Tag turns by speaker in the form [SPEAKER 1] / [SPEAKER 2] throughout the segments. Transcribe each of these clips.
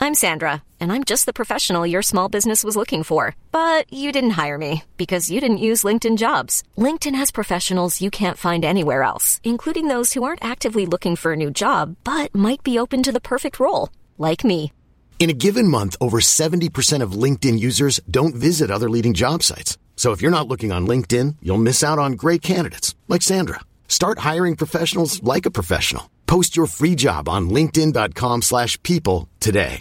[SPEAKER 1] I'm Sandra, and I'm just the professional your small business was looking for. But you didn't hire me because you didn't use LinkedIn Jobs. LinkedIn has professionals you can't find anywhere else, including those who aren't actively looking for a new job, but might be open to the perfect role, like me.
[SPEAKER 2] In a given month, over 70% of LinkedIn users don't visit other leading job sites. So if you're not looking on LinkedIn, you'll miss out on great candidates like Sandra. Start hiring professionals like a professional. Post your free job on linkedin.com/people today.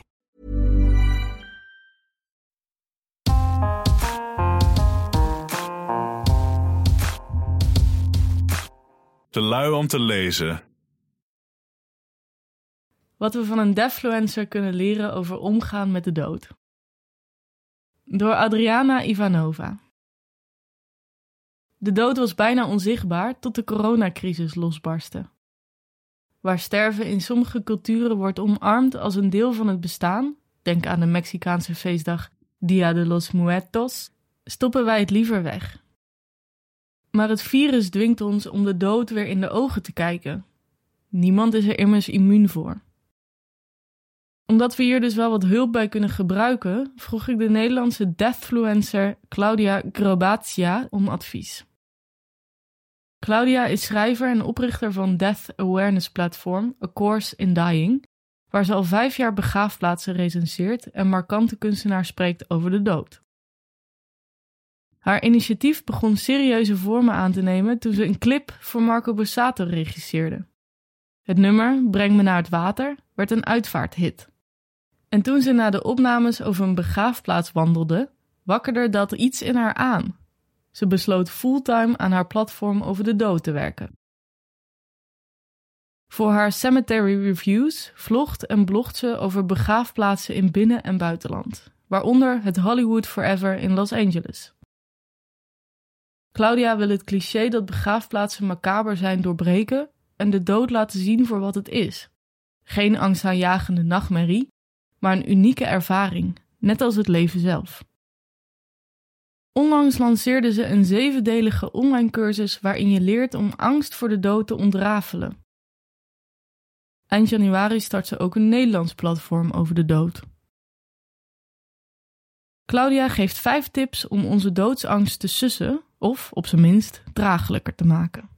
[SPEAKER 3] Te lui om te lezen.
[SPEAKER 4] Wat we van een deathfluencer kunnen leren over omgaan met de dood. Door Adriana Ivanova. De dood was bijna onzichtbaar tot de coronacrisis losbarstte. Waar sterven in sommige culturen wordt omarmd als een deel van het bestaan, denk aan de Mexicaanse feestdag Dia de los Muertos, stoppen wij het liever weg. Maar het virus dwingt ons om de dood weer in de ogen te kijken. Niemand is er immers immuun voor. Omdat we hier dus wel wat hulp bij kunnen gebruiken, vroeg ik de Nederlandse deathfluencer Claudia Grobatia om advies. Claudia is schrijver en oprichter van Death Awareness Platform A Course in Dying, waar ze al 5 jaar begraafplaatsen recenseert en markante kunstenaars spreekt over de dood. Haar initiatief begon serieuze vormen aan te nemen toen ze een clip voor Marco Borsato regisseerde. Het nummer Breng me naar het water werd een uitvaarthit. En toen ze na de opnames over een begraafplaats wandelde, wakkerde dat iets in haar aan. Ze besloot fulltime aan haar platform over de dood te werken. Voor haar Cemetery Reviews vlogt en blogt ze over begraafplaatsen in binnen- en buitenland, waaronder het Hollywood Forever in Los Angeles. Claudia wil het cliché dat begraafplaatsen macaber zijn doorbreken en de dood laten zien voor wat het is. Geen angstaanjagende nachtmerrie, maar een unieke ervaring, net als het leven zelf. Onlangs lanceerde ze een 7-delige online cursus waarin je leert om angst voor de dood te ontrafelen. Eind januari start ze ook een Nederlands platform over de dood. Claudia geeft 5 tips om onze doodsangst te sussen of, op zijn minst, draaglijker te maken.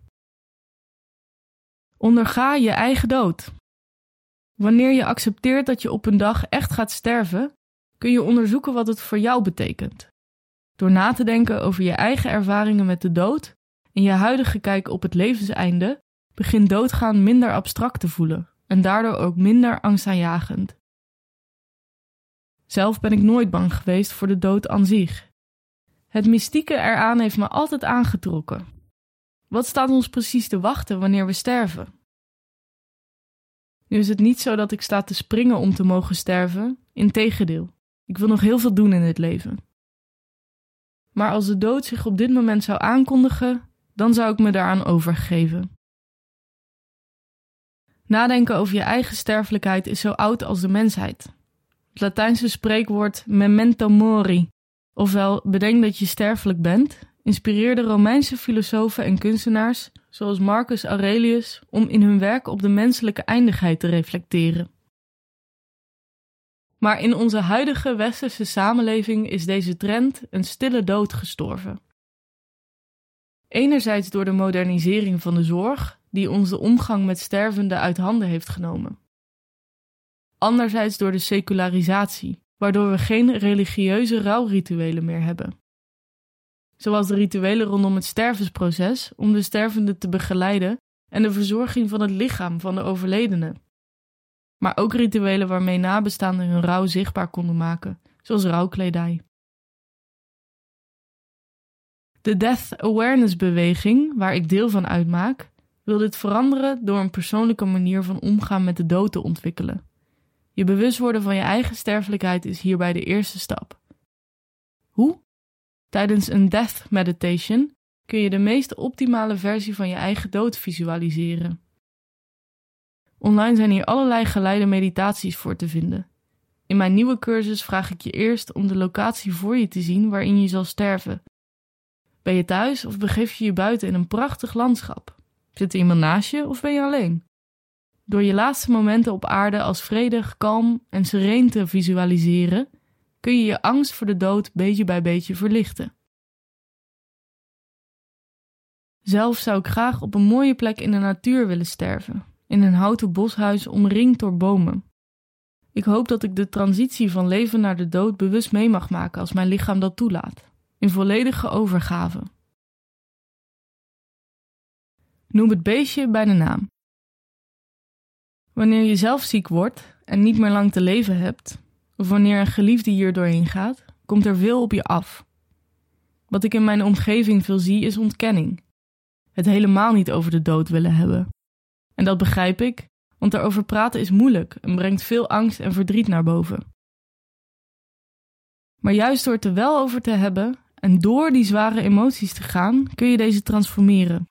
[SPEAKER 4] Onderga je eigen dood. Wanneer je accepteert dat je op een dag echt gaat sterven, kun je onderzoeken wat het voor jou betekent. Door na te denken over je eigen ervaringen met de dood en je huidige kijk op het levenseinde, begint doodgaan minder abstract te voelen en daardoor ook minder angstaanjagend. Zelf ben ik nooit bang geweest voor de dood aan zich. Het mystieke eraan heeft me altijd aangetrokken. Wat staat ons precies te wachten wanneer we sterven? Nu is het niet zo dat ik sta te springen om te mogen sterven, integendeel. Ik wil nog heel veel doen in het leven. Maar als de dood zich op dit moment zou aankondigen, dan zou ik me daaraan overgeven. Nadenken over je eigen sterfelijkheid is zo oud als de mensheid. Het Latijnse spreekwoord memento mori, ofwel bedenk dat je sterfelijk bent, inspireerde Romeinse filosofen en kunstenaars, zoals Marcus Aurelius, om in hun werk op de menselijke eindigheid te reflecteren. Maar in onze huidige westerse samenleving is deze trend een stille dood gestorven. Enerzijds door de modernisering van de zorg, die ons de omgang met stervenden uit handen heeft genomen. Anderzijds door de secularisatie, waardoor we geen religieuze rouwrituelen meer hebben. Zoals de rituelen rondom het stervensproces om de stervende te begeleiden en de verzorging van het lichaam van de overledene. Maar ook rituelen waarmee nabestaanden hun rouw zichtbaar konden maken, zoals rouwkledij. De Death Awareness beweging, waar ik deel van uitmaak, wil dit veranderen door een persoonlijke manier van omgaan met de dood te ontwikkelen. Je bewust worden van je eigen sterfelijkheid is hierbij de eerste stap. Hoe? Tijdens een death meditation kun je de meest optimale versie van je eigen dood visualiseren. Online zijn hier allerlei geleide meditaties voor te vinden. In mijn nieuwe cursus vraag ik je eerst om de locatie voor je te zien waarin je zal sterven. Ben je thuis of begeef je je buiten in een prachtig landschap? Zit er iemand naast je of ben je alleen? Door je laatste momenten op aarde als vredig, kalm en sereen te visualiseren, kun je je angst voor de dood beetje bij beetje verlichten. Zelf zou ik graag op een mooie plek in de natuur willen sterven, in een houten boshuis omringd door bomen. Ik hoop dat ik de transitie van leven naar de dood bewust mee mag maken als mijn lichaam dat toelaat, in volledige overgave. Noem het beestje bij de naam. Wanneer je zelf ziek wordt en niet meer lang te leven hebt, of wanneer een geliefde hier doorheen gaat, komt er veel op je af. Wat ik in mijn omgeving veel zie is ontkenning. Het helemaal niet over de dood willen hebben. En dat begrijp ik, want daarover praten is moeilijk en brengt veel angst en verdriet naar boven. Maar juist door het er wel over te hebben en door die zware emoties te gaan, kun je deze transformeren.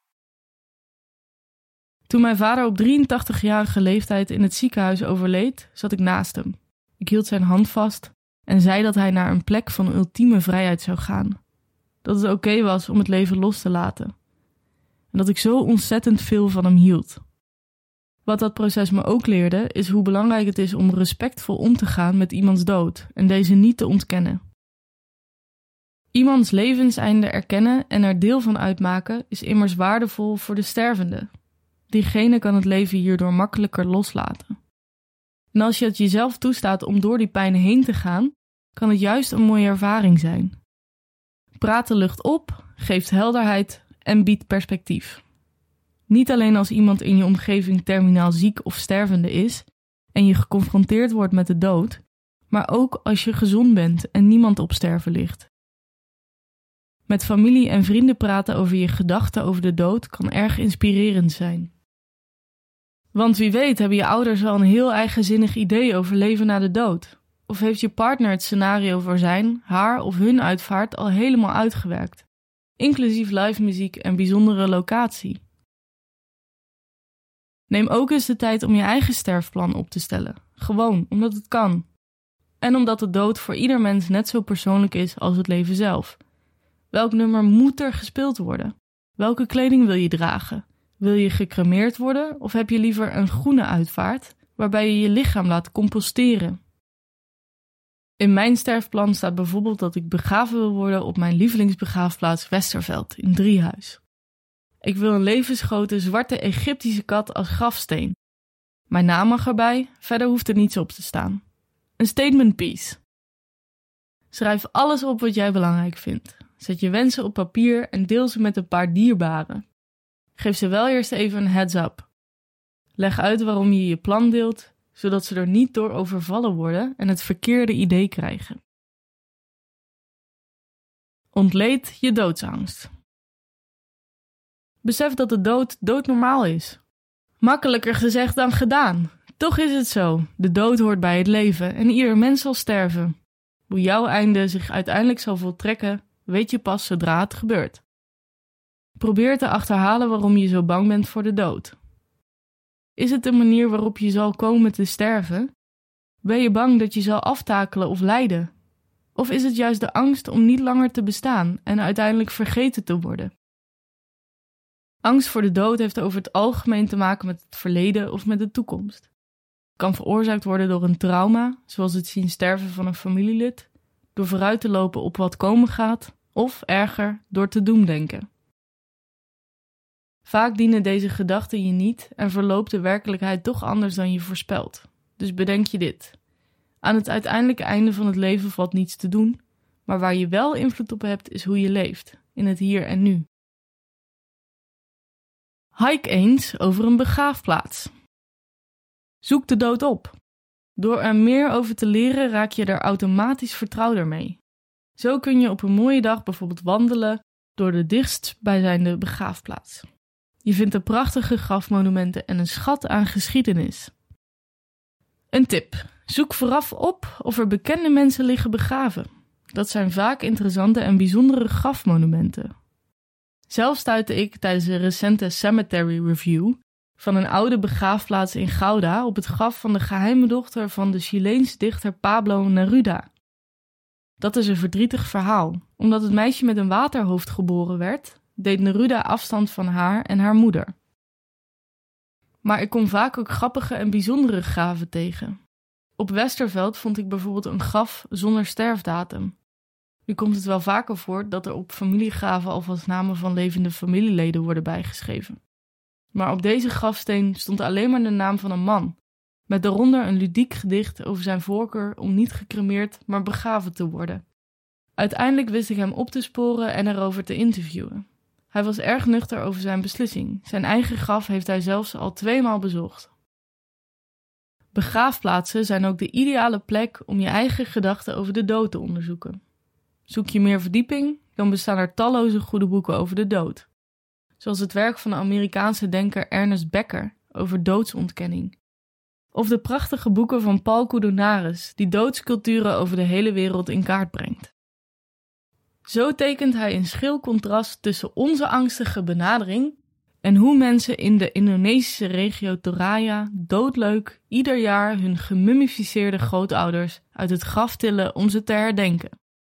[SPEAKER 4] Toen mijn vader op 83-jarige leeftijd in het ziekenhuis overleed, zat ik naast hem. Ik hield zijn hand vast en zei dat hij naar een plek van ultieme vrijheid zou gaan. Dat het oké was om het leven los te laten. En dat ik zo ontzettend veel van hem hield. Wat dat proces me ook leerde, is hoe belangrijk het is om respectvol om te gaan met iemands dood en deze niet te ontkennen. Iemands levenseinde erkennen en er deel van uitmaken is immers waardevol voor de stervende. Diegene kan het leven hierdoor makkelijker loslaten. En als je het jezelf toestaat om door die pijn heen te gaan, kan het juist een mooie ervaring zijn. Praat de lucht op, geeft helderheid en biedt perspectief. Niet alleen als iemand in je omgeving terminaal ziek of stervende is en je geconfronteerd wordt met de dood, maar ook als je gezond bent en niemand op sterven ligt. Met familie en vrienden praten over je gedachten over de dood kan erg inspirerend zijn. Want wie weet hebben je ouders al een heel eigenzinnig idee over leven na de dood. Of heeft je partner het scenario voor zijn, haar of hun uitvaart al helemaal uitgewerkt. Inclusief live muziek en bijzondere locatie. Neem ook eens de tijd om je eigen sterfplan op te stellen. Gewoon, omdat het kan. En omdat de dood voor ieder mens net zo persoonlijk is als het leven zelf. Welk nummer moet er gespeeld worden? Welke kleding wil je dragen? Wil je gecremeerd worden of heb je liever een groene uitvaart waarbij je je lichaam laat composteren? In mijn sterfplan staat bijvoorbeeld dat ik begraven wil worden op mijn lievelingsbegraafplaats Westerveld in Driehuis. Ik wil een levensgrote zwarte Egyptische kat als grafsteen. Mijn naam mag erbij, verder hoeft er niets op te staan. Een statement piece. Schrijf alles op wat jij belangrijk vindt. Zet je wensen op papier en deel ze met een paar dierbaren. Geef ze wel eerst even een heads-up. Leg uit waarom je je plan deelt, zodat ze er niet door overvallen worden en het verkeerde idee krijgen. Ontleed je doodsangst. Besef dat de dood doodnormaal is. Makkelijker gezegd dan gedaan. Toch is het zo. De dood hoort bij het leven en ieder mens zal sterven. Hoe jouw einde zich uiteindelijk zal voltrekken, weet je pas zodra het gebeurt. Probeer te achterhalen waarom je zo bang bent voor de dood. Is het de manier waarop je zal komen te sterven? Ben je bang dat je zal aftakelen of lijden? Of is het juist de angst om niet langer te bestaan en uiteindelijk vergeten te worden? Angst voor de dood heeft over het algemeen te maken met het verleden of met de toekomst. Het kan veroorzaakt worden door een trauma, zoals het zien sterven van een familielid, door vooruit te lopen op wat komen gaat, of erger, door te doemdenken. Vaak dienen deze gedachten je niet en verloopt de werkelijkheid toch anders dan je voorspelt. Dus bedenk je dit. Aan het uiteindelijke einde van het leven valt niets te doen, maar waar je wel invloed op hebt is hoe je leeft, in het hier en nu. Hike eens over een begraafplaats. Zoek de dood op. Door er meer over te leren raak je er automatisch vertrouwder mee. Zo kun je op een mooie dag bijvoorbeeld wandelen door de dichtstbijzijnde begraafplaats. Je vindt er prachtige grafmonumenten en een schat aan geschiedenis. Een tip. Zoek vooraf op of er bekende mensen liggen begraven. Dat zijn vaak interessante en bijzondere grafmonumenten. Zelf stuitte ik tijdens een recente cemetery review van een oude begraafplaats in Gouda op het graf van de geheime dochter van de Chileense dichter Pablo Neruda. Dat is een verdrietig verhaal. Omdat het meisje met een waterhoofd geboren werd, deed Neruda afstand van haar en haar moeder. Maar ik kom vaak ook grappige en bijzondere graven tegen. Op Westerveld vond ik bijvoorbeeld een graf zonder sterfdatum. Nu komt het wel vaker voor dat er op familiegraven alvast namen van levende familieleden worden bijgeschreven. Maar op deze grafsteen stond alleen maar de naam van een man, met daaronder een ludiek gedicht over zijn voorkeur om niet gecremeerd, maar begraven te worden. Uiteindelijk wist ik hem op te sporen en erover te interviewen. Hij was erg nuchter over zijn beslissing. Zijn eigen graf heeft hij zelfs al 2 maal bezocht. Begraafplaatsen zijn ook de ideale plek om je eigen gedachten over de dood te onderzoeken. Zoek je meer verdieping, dan bestaan er talloze goede boeken over de dood. Zoals het werk van de Amerikaanse denker Ernest Becker over doodsontkenning. Of de prachtige boeken van Paul Koudounaris, die doodsculturen over de hele wereld in kaart brengt. Zo tekent hij een schril contrast tussen onze angstige benadering en hoe mensen in de Indonesische regio Toraja doodleuk ieder jaar hun gemummificeerde grootouders uit het graf tillen om ze te herdenken.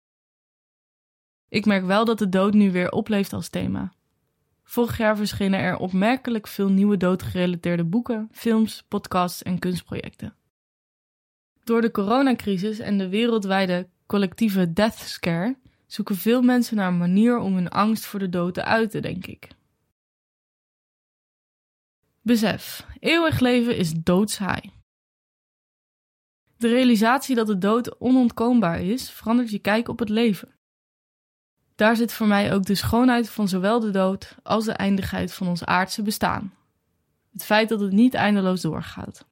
[SPEAKER 4] Ik merk wel dat de dood nu weer opleeft als thema. Vorig jaar verschenen er opmerkelijk veel nieuwe doodgerelateerde boeken, films, podcasts en kunstprojecten. Door de coronacrisis en de wereldwijde collectieve death scare zoeken veel mensen naar een manier om hun angst voor de dood te uiten, denk ik. Besef, eeuwig leven is doodsaai. De realisatie dat de dood onontkoombaar is, verandert je kijk op het leven. Daar zit voor mij ook de schoonheid van zowel de dood als de eindigheid van ons aardse bestaan. Het feit dat het niet eindeloos doorgaat.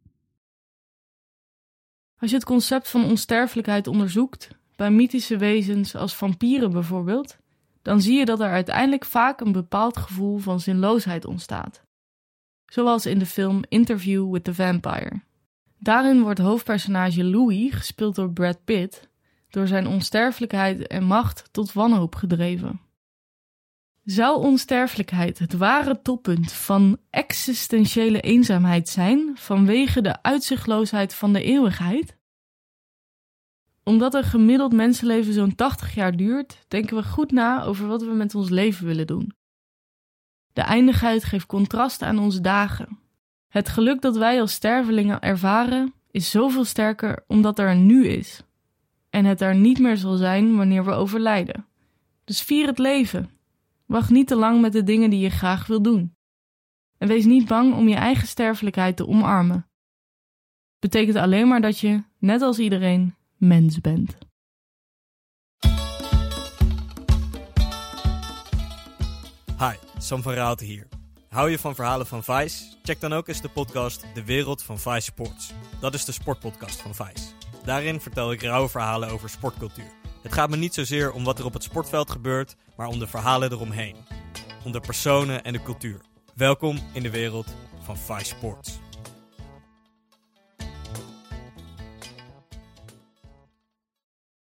[SPEAKER 4] Als je het concept van onsterfelijkheid onderzoekt, bij mythische wezens als vampieren bijvoorbeeld, dan zie je dat er uiteindelijk vaak een bepaald gevoel van zinloosheid ontstaat. Zoals in de film Interview with the Vampire. Daarin wordt hoofdpersonage Louis, gespeeld door Brad Pitt, door zijn onsterfelijkheid en macht tot wanhoop gedreven. Zou onsterfelijkheid het ware toppunt van existentiële eenzaamheid zijn vanwege de uitzichtloosheid van de eeuwigheid? Omdat een gemiddeld mensenleven zo'n 80 jaar duurt, denken we goed na over wat we met ons leven willen doen. De eindigheid geeft contrast aan onze dagen. Het geluk dat wij als stervelingen ervaren is zoveel sterker omdat er een nu is. En het er niet meer zal zijn wanneer we overlijden. Dus vier het leven. Wacht niet te lang met de dingen die je graag wil doen. En wees niet bang om je eigen sterfelijkheid te omarmen. Betekent alleen maar dat je, net als iedereen, mens bent.
[SPEAKER 5] Hi, Sam van Raalte hier. Hou je van verhalen van Vice? Check dan ook eens de podcast De Wereld van Vice Sports. Dat is de sportpodcast van Vice. Daarin vertel ik rauwe verhalen over sportcultuur. Het gaat me niet zozeer om wat er op het sportveld gebeurt, maar om de verhalen eromheen. Om de personen en de cultuur. Welkom in de wereld van Vice Sports.